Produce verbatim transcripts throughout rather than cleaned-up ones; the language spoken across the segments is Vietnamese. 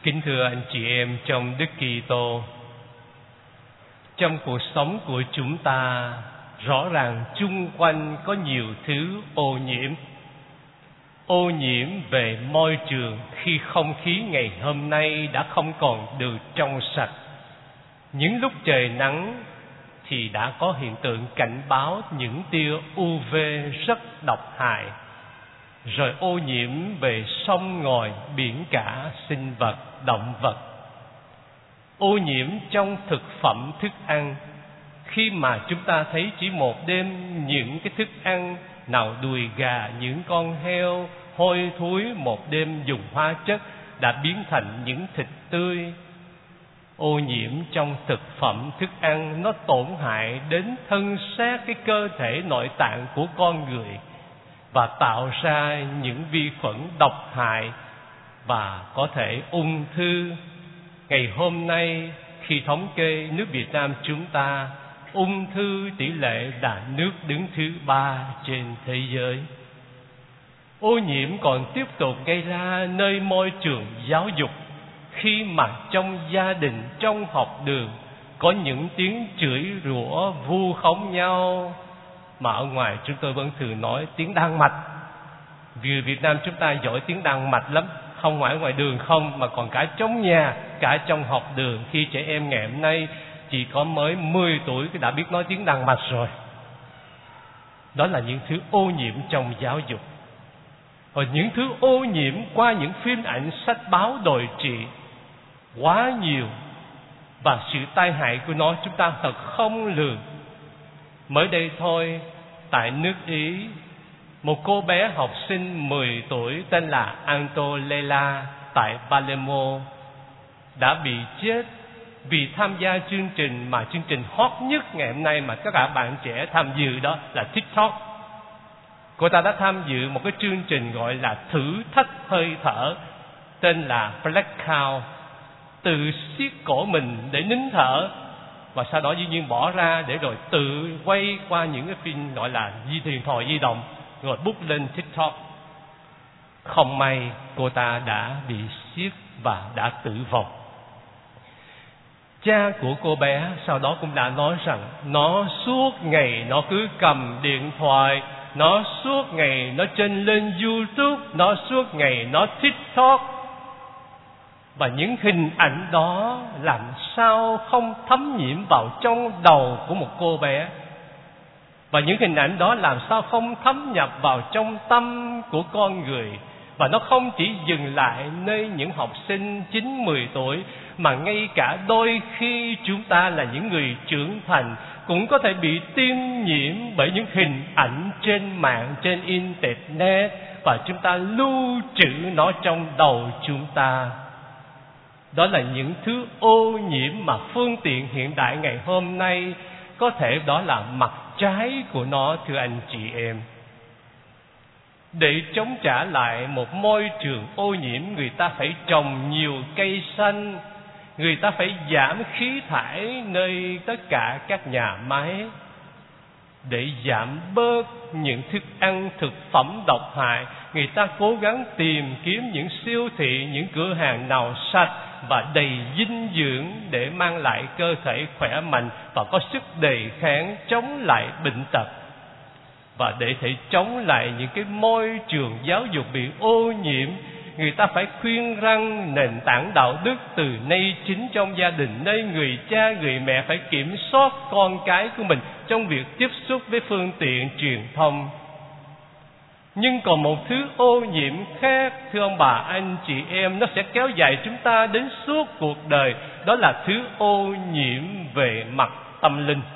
Kính thưa anh chị em trong Đức Kitô, trong cuộc sống của chúng ta rõ ràng chung quanh có nhiều thứ ô nhiễm. Ô nhiễm về môi trường khi không khí ngày hôm nay đã không còn được trong sạch. Những lúc trời nắng thì đã có hiện tượng cảnh báo những tia u vê rất độc hại. Rồi ô nhiễm về sông ngòi, biển cả, sinh vật, động vật. Ô nhiễm trong thực phẩm thức ăn, khi mà chúng ta thấy chỉ một đêm những cái thức ăn nào đùi gà, những con heo hôi thối một đêm dùng hóa chất đã biến thành những thịt tươi. Ô nhiễm trong thực phẩm thức ăn nó tổn hại đến thân xác, cái cơ thể nội tạng của con người, và tạo ra những vi khuẩn độc hại và có thể ung thư. Ngày hôm nay khi thống kê nước Việt Nam chúng ta, ung thư tỷ lệ là nước đứng thứ ba trên thế giới. Ô nhiễm còn tiếp tục gây ra nơi môi trường giáo dục, khi mà trong gia đình, trong học đường có những tiếng chửi rủa vu khống nhau, mà ở ngoài chúng tôi vẫn thường nói tiếng Đan Mạch. Vì Việt Nam chúng ta giỏi tiếng Đan Mạch lắm, không phải ngoài đường không mà còn cả trong nhà, cả trong học đường. Khi trẻ em ngày hôm nay chỉ có mới mười tuổi đã biết nói tiếng Đan Mạch rồi. Đó là những thứ ô nhiễm trong giáo dục. Và những thứ ô nhiễm qua những phim ảnh, sách báo đồi trụy quá nhiều, và sự tai hại của nó chúng ta thật không lường. Mới đây thôi, tại nước Ý, một cô bé học sinh mười tuổi tên là Antonella tại Palermo đã bị chết vì tham gia chương trình mà chương trình hot nhất ngày hôm nay mà tất cả bạn trẻ tham dự, đó là TikTok. Cô ta đã tham dự một cái chương trình gọi là thử thách hơi thở, tên là Blackout, tự siết cổ mình để nín thở, và sau đó dĩ nhiên bỏ ra để rồi tự quay qua những cái phim gọi là di điện thoại di động rồi bút lên TikTok. Không may cô ta đã bị siết và đã tử vong. Cha của cô bé sau đó cũng đã nói rằng nó suốt ngày nó cứ cầm điện thoại, nó suốt ngày nó trên lên YouTube, nó suốt ngày nó TikTok. Và những hình ảnh đó làm sao không thấm nhiễm vào trong đầu của một cô bé, và những hình ảnh đó làm sao không thấm nhập vào trong tâm của con người. Và nó không chỉ dừng lại nơi những học sinh chín mười tuổi, mà ngay cả đôi khi chúng ta là những người trưởng thành cũng có thể bị tiêm nhiễm bởi những hình ảnh trên mạng, trên internet, và chúng ta lưu trữ nó trong đầu chúng ta. Đó là những thứ ô nhiễm mà phương tiện hiện đại ngày hôm nay có thể đó là mặt trái của nó, thưa anh chị em. Để chống trả lại một môi trường ô nhiễm, người ta phải trồng nhiều cây xanh, người ta phải giảm khí thải nơi tất cả các nhà máy, để giảm bớt những thức ăn, thực phẩm độc hại. Người ta cố gắng tìm kiếm những siêu thị, những cửa hàng nào sạch và đầy dinh dưỡng để mang lại cơ thể khỏe mạnh và có sức đề kháng chống lại bệnh tật. Và để thể chống lại những cái môi trường giáo dục bị ô nhiễm, người ta phải khuyên răn nền tảng đạo đức từ nay chính trong gia đình, nơi người cha người mẹ phải kiểm soát con cái của mình trong việc tiếp xúc với phương tiện truyền thông. Nhưng còn một thứ ô nhiễm khác, thưa ông bà anh chị em, nó sẽ kéo dài chúng ta đến suốt cuộc đời. Đó là thứ ô nhiễm về mặt tâm linh.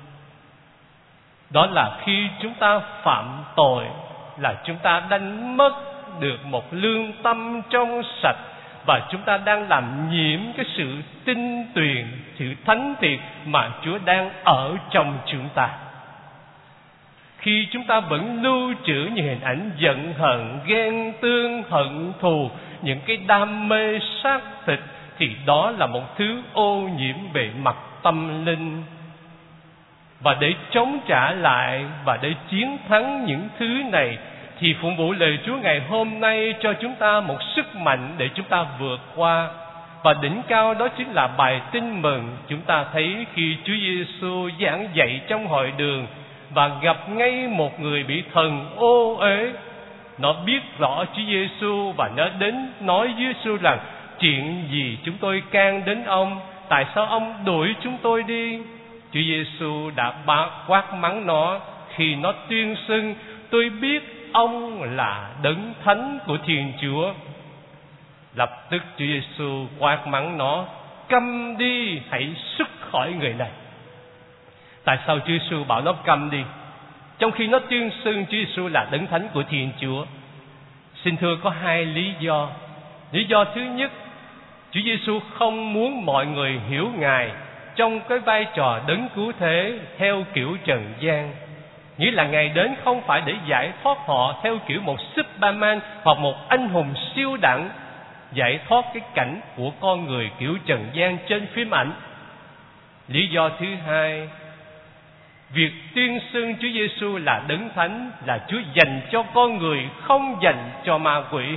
Đó là khi chúng ta phạm tội là chúng ta đánh mất được một lương tâm trong sạch, và chúng ta đang làm nhiễm cái sự tinh tuyền, sự thánh thiện mà Chúa đang ở trong chúng ta. Khi chúng ta vẫn lưu trữ những hình ảnh giận hờn, ghen tương, hận thù, những cái đam mê xác thịt, thì đó là một thứ ô nhiễm về mặt tâm linh. Và để chống trả lại và để chiến thắng những thứ này, thì phụng vụ lời Chúa ngày hôm nay cho chúng ta một sức mạnh để chúng ta vượt qua. Và đỉnh cao đó chính là bài tin mừng. Chúng ta thấy khi Chúa Giêsu giảng dạy trong hội đường và gặp ngay một người bị thần ô uế, nó biết rõ Chúa Giêsu và nó đến nói với Giêsu rằng: chuyện gì chúng tôi can đến ông? Tại sao ông đuổi chúng tôi đi? Chúa Giêsu đã quát mắng nó khi nó tuyên xưng: tôi biết ông là đấng thánh của Thiên Chúa. Lập tức Chúa Giêsu quát mắng nó: câm đi, hãy xuất khỏi người này. Tại sao Chúa Giêsu bảo nó câm đi, trong khi nó tuyên xưng Chúa Giêsu là đấng thánh của Thiên Chúa? Xin thưa, có hai lý do. Lý do thứ nhất, Chúa Giêsu không muốn mọi người hiểu Ngài trong cái vai trò đấng cứu thế theo kiểu trần gian. Nghĩa là Ngài đến không phải để giải thoát họ theo kiểu một Superman hoặc một anh hùng siêu đẳng, giải thoát cái cảnh của con người kiểu trần gian trên phim ảnh. Lý do thứ hai, việc tuyên xưng Chúa Giêsu là đấng thánh là Chúa dành cho con người, không dành cho ma quỷ.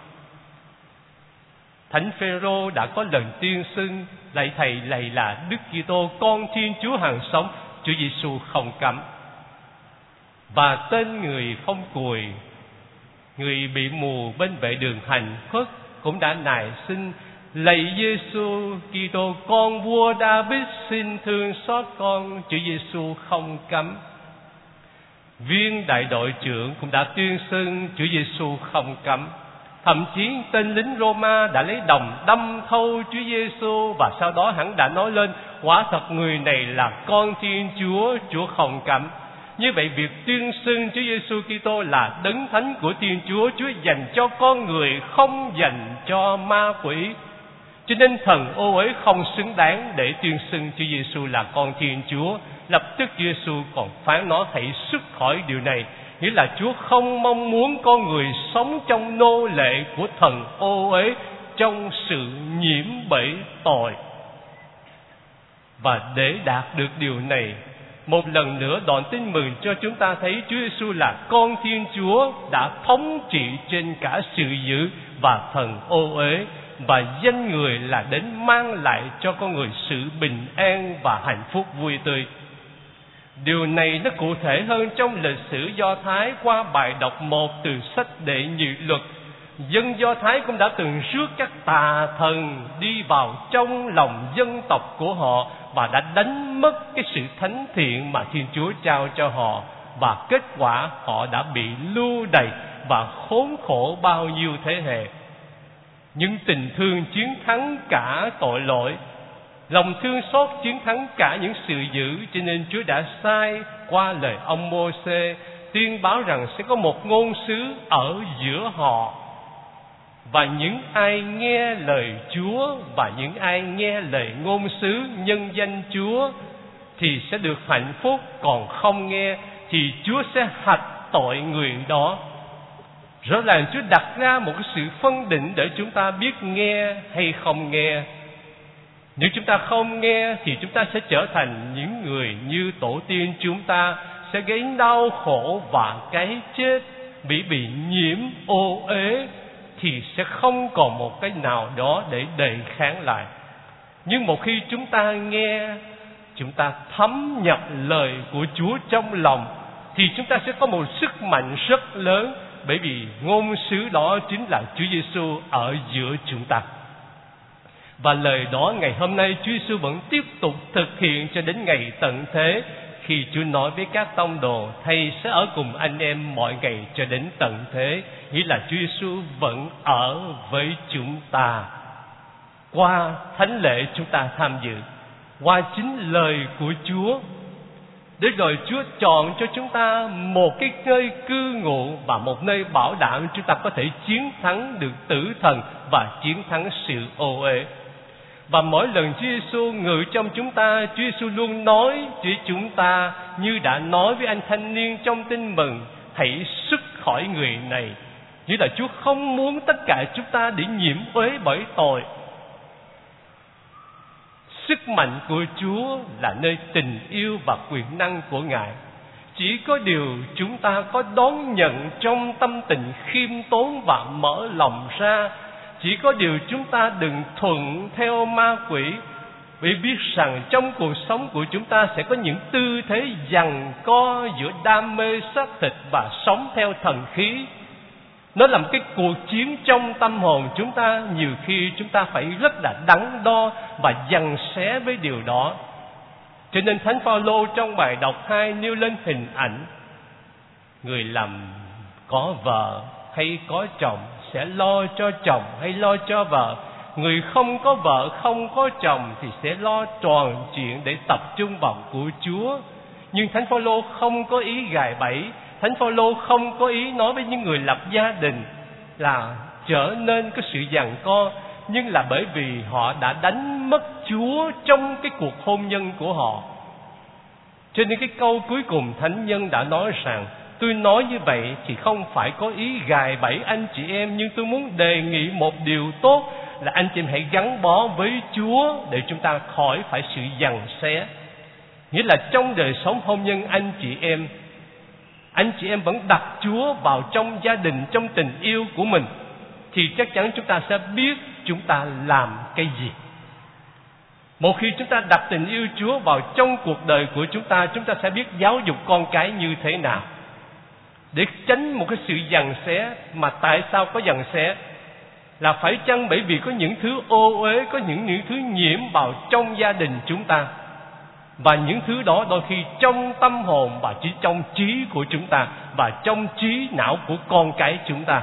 Thánh Phêrô đã có lần tuyên xưng: lạy thầy, lạy là Đức Kitô, con Thiên Chúa hằng sống. Chúa Giêsu không cấm. Và tên người phong cùi, người bị mù bên vệ đường hành khuất, cũng đã nài xin: lạy Giêsu Kitô, con vua David, xin thương xót con. Chúa Giêsu không cấm. Viên đại đội trưởng cũng đã tuyên xưng: Chúa Giêsu không cấm. Thậm chí tên lính Roma đã lấy đồng đâm thâu Chúa Giêsu và sau đó hắn đã nói lên: quả thật người này là con Thiên Chúa. Chúa không cấm. Như vậy, việc tuyên xưng Chúa Giêsu Kitô là đấng thánh của Thiên Chúa, Chúa dành cho con người, không dành cho ma quỷ. Cho nên thần ô uế không xứng đáng để tuyên xưng Chúa Giêsu là con Thiên Chúa. Lập tức Chúa Giêsu còn phán nó hãy xuất khỏi điều này. Nghĩa là Chúa không mong muốn con người sống trong nô lệ của thần ô uế, trong sự nhiễm bẫy tội. Và để đạt được điều này, một lần nữa đoạn tin mừng cho chúng ta thấy Chúa Giêsu là con Thiên Chúa đã thống trị trên cả sự dữ và thần ô uế, và danh người là đến mang lại cho con người sự bình an và hạnh phúc vui tươi. Điều này nó cụ thể hơn trong lịch sử Do Thái qua bài đọc một từ sách Đệ Nhị Luật. Dân Do Thái cũng đã từng rước các tà thần đi vào trong lòng dân tộc của họ và đã đánh mất cái sự thánh thiện mà Thiên Chúa trao cho họ, và kết quả họ đã bị lưu đày và khốn khổ bao nhiêu thế hệ. Nhưng tình thương chiến thắng cả tội lỗi, lòng thương xót chiến thắng cả những sự dữ, cho nên Chúa đã sai qua lời ông Mô-sê tuyên báo rằng sẽ có một ngôn sứ ở giữa họ, và những ai nghe lời Chúa và những ai nghe lời ngôn sứ nhân danh Chúa thì sẽ được hạnh phúc, còn không nghe thì Chúa sẽ hạch tội người đó. Rõ ràng Chúa đặt ra một cái sự phân định để chúng ta biết nghe hay không nghe. Nếu chúng ta không nghe thì chúng ta sẽ trở thành những người như tổ tiên chúng ta, sẽ gánh đau khổ và cái chết, bị bị nhiễm ô uế thì sẽ không còn một cái nào đó để đề kháng lại. Nhưng một khi chúng ta nghe, chúng ta thấm nhập lời của Chúa trong lòng, thì chúng ta sẽ có một sức mạnh rất lớn, bởi vì ngôn sứ đó chính là Chúa Giêsu ở giữa chúng ta. Và lời đó ngày hôm nay Chúa Giêsu vẫn tiếp tục thực hiện cho đến ngày tận thế, khi Chúa nói với các tông đồ: thầy sẽ ở cùng anh em mọi ngày cho đến tận thế. Nghĩa là Chúa Giêsu vẫn ở với chúng ta qua thánh lễ chúng ta tham dự, qua chính lời của Chúa. Để rồi Chúa chọn cho chúng ta một cái nơi cư ngụ và một nơi bảo đảm chúng ta có thể chiến thắng được tử thần và chiến thắng sự ô uế. Và mỗi lần Chúa Giêsu ngự trong chúng ta, Chúa Giêsu luôn nói với chúng ta như đã nói với anh thanh niên trong tin mừng: hãy xuất khỏi người này. Nghĩa là Chúa không muốn tất cả chúng ta để nhiễm uế bởi tội. Sức mạnh của Chúa là nơi tình yêu và quyền năng của Ngài. Chỉ có điều chúng ta có đón nhận trong tâm tình khiêm tốn và mở lòng ra, Chỉ có điều chúng ta đừng thuận theo ma quỷ, vì biết rằng trong cuộc sống của chúng ta sẽ có những tư thế giằng co giữa đam mê xác thịt và sống theo thần khí. Nó là một cái cuộc chiến trong tâm hồn chúng ta. Nhiều khi chúng ta phải rất là đắn đo và giằng xé với điều đó. Cho nên Thánh Phaolô trong bài đọc hai nêu lên hình ảnh người làm có vợ hay có chồng sẽ lo cho chồng hay lo cho vợ. Người không có vợ, không có chồng thì sẽ lo tròn chuyện để tập trung vào của Chúa. Nhưng Thánh Phaolô không có ý gài bẫy. Thánh Phaolô không có ý nói với những người lập gia đình là trở nên có sự giằng co, nhưng là bởi vì họ đã đánh mất Chúa trong cái cuộc hôn nhân của họ. Cho nên cái câu cuối cùng Thánh nhân đã nói rằng: tôi nói như vậy thì không phải có ý gài bẫy anh chị em, nhưng tôi muốn đề nghị một điều tốt là anh chị em hãy gắn bó với Chúa để chúng ta khỏi phải sự giằng xé. Nghĩa là trong đời sống hôn nhân anh chị em, anh chị em vẫn đặt Chúa vào trong gia đình, trong tình yêu của mình, thì chắc chắn chúng ta sẽ biết chúng ta làm cái gì. Một khi chúng ta đặt tình yêu Chúa vào trong cuộc đời của chúng ta, chúng ta sẽ biết giáo dục con cái như thế nào để tránh một cái sự giằng xé. Mà tại sao có giằng xé? Là phải chăng bởi vì có những thứ ô uế, có những những thứ nhiễm vào trong gia đình chúng ta, và những thứ đó đôi khi trong tâm hồn và chỉ trong trí của chúng ta và trong trí não của con cái chúng ta.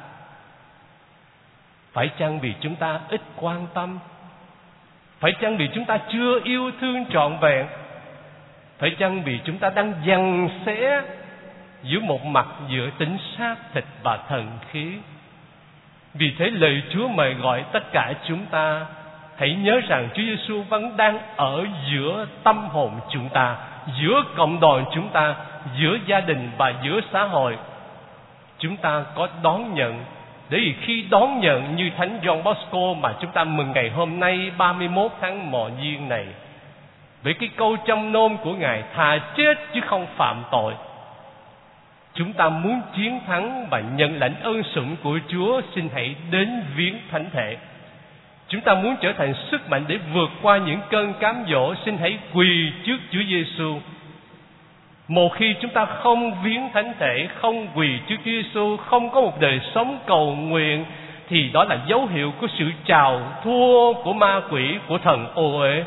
Phải chăng vì chúng ta ít quan tâm? Phải chăng vì chúng ta chưa yêu thương trọn vẹn? Phải chăng vì chúng ta đang giằng xé giữa một mặt giữa tính xác thịt và thần khí? Vì thế lời Chúa mời gọi tất cả chúng ta hãy nhớ rằng Chúa Giêsu vẫn đang ở giữa tâm hồn chúng ta, giữa cộng đoàn chúng ta, giữa gia đình và giữa xã hội. Chúng ta có đón nhận, để vì khi đón nhận như Thánh Gioan Bosco mà chúng ta mừng ngày hôm nay ba mươi mốt tháng Mò Duyên này, với cái câu châm nôm của Ngài: thà chết chứ không phạm tội. Chúng ta muốn chiến thắng và nhận lãnh ơn sủng của Chúa, xin hãy đến viếng thánh thể. Chúng ta muốn trở thành sức mạnh để vượt qua những cơn cám dỗ, xin hãy quỳ trước Chúa Giêsu. Một khi chúng ta không viếng thánh thể, không quỳ trước Chúa Giêsu, không có một đời sống cầu nguyện, thì đó là dấu hiệu của sự trào thua của ma quỷ, của thần ô uế.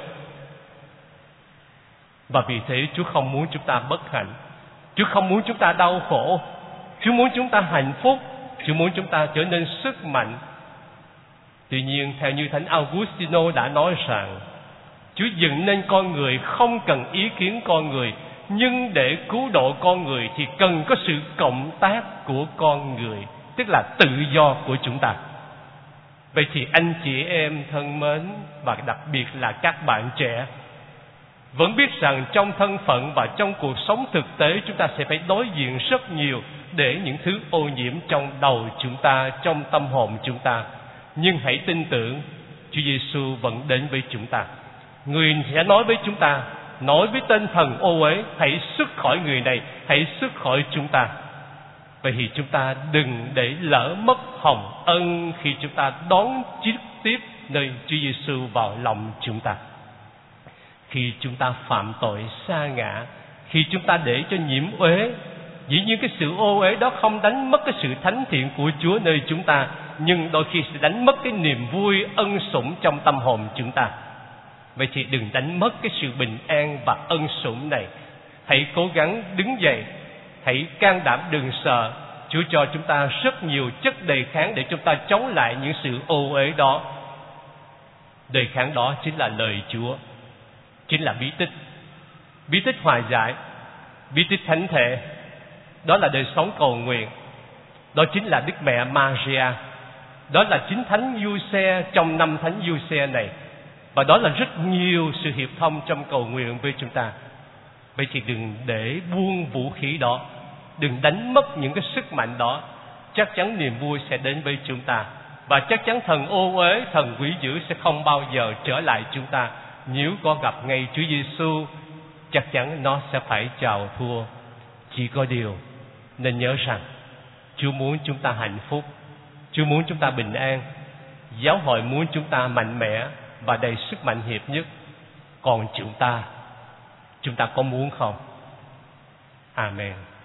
Và vì thế Chúa không muốn chúng ta bất hạnh, Chúa không muốn chúng ta đau khổ, Chúa muốn chúng ta hạnh phúc, Chúa muốn chúng ta trở nên sức mạnh. Tuy nhiên, theo như Thánh Augustino đã nói rằng, Chúa dựng nên con người không cần ý kiến con người, nhưng để cứu độ con người thì cần có sự cộng tác của con người, tức là tự do của chúng ta. Vậy thì anh chị em thân mến, và đặc biệt là các bạn trẻ, vẫn biết rằng trong thân phận và trong cuộc sống thực tế chúng ta sẽ phải đối diện rất nhiều để những thứ ô nhiễm trong đầu chúng ta, trong tâm hồn chúng ta. Nhưng hãy tin tưởng, Chúa Giêsu vẫn đến với chúng ta. Người sẽ nói với chúng ta, nói với tên thần ô uế: hãy xuất khỏi người này, hãy xuất khỏi chúng ta. Vậy thì chúng ta đừng để lỡ mất hồng ân khi chúng ta đón trực tiếp nơi Chúa Giêsu vào lòng chúng ta. Khi chúng ta phạm tội sa ngã, khi chúng ta để cho nhiễm uế, dĩ nhiên cái sự ô uế đó không đánh mất cái sự thánh thiện của Chúa nơi chúng ta, nhưng đôi khi sẽ đánh mất cái niềm vui ân sủng trong tâm hồn chúng ta. Vậy thì đừng đánh mất cái sự bình an và ân sủng này. Hãy cố gắng đứng dậy, hãy can đảm đừng sợ. Chúa cho chúng ta rất nhiều chất đề kháng để chúng ta chống lại những sự ô uế đó. Đề kháng đó chính là lời Chúa, chính là bí tích, bí tích hòa giải, bí tích thánh thể. Đó là đời sống cầu nguyện. Đó chính là Đức Mẹ Maria. Đó là chính Thánh Giuse trong năm Thánh Giuse này. Và đó là rất nhiều sự hiệp thông trong cầu nguyện với chúng ta. Vậy thì đừng để buông vũ khí đó, đừng đánh mất những cái sức mạnh đó. Chắc chắn niềm vui sẽ đến với chúng ta, và chắc chắn thần ô uế, thần quỷ dữ sẽ không bao giờ trở lại chúng ta. Nếu có gặp ngay Chúa Giêsu, chắc chắn nó sẽ phải chào thua. Chỉ có điều nên nhớ rằng Chúa muốn chúng ta hạnh phúc, Chúa muốn chúng ta bình an. Giáo hội muốn chúng ta mạnh mẽ và đầy sức mạnh hiệp nhất. Còn chúng ta, chúng ta có muốn không? Amen.